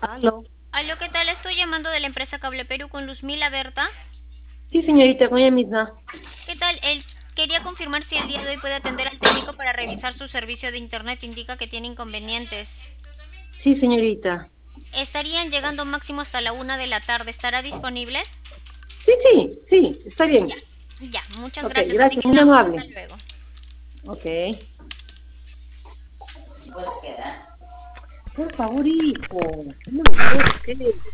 Aló. Aló, ¿qué tal? Estoy llamando de la empresa Cable Perú con Luzmila Berta. Sí, señorita, con ella misma. ¿Qué tal? Quería confirmar si el día de hoy puede atender al técnico para revisar su servicio de internet. Indica que tiene inconvenientes. Sí, señorita. Estarían llegando máximo hasta la 1 de la tarde. ¿Estará disponible? Sí, sí, sí, está bien. Ya, ya. Muchas Ok, gracias. Así gracias, muy quedamos. Hasta amable. luego. Ok. Por favor, hijo. No me puedo creer.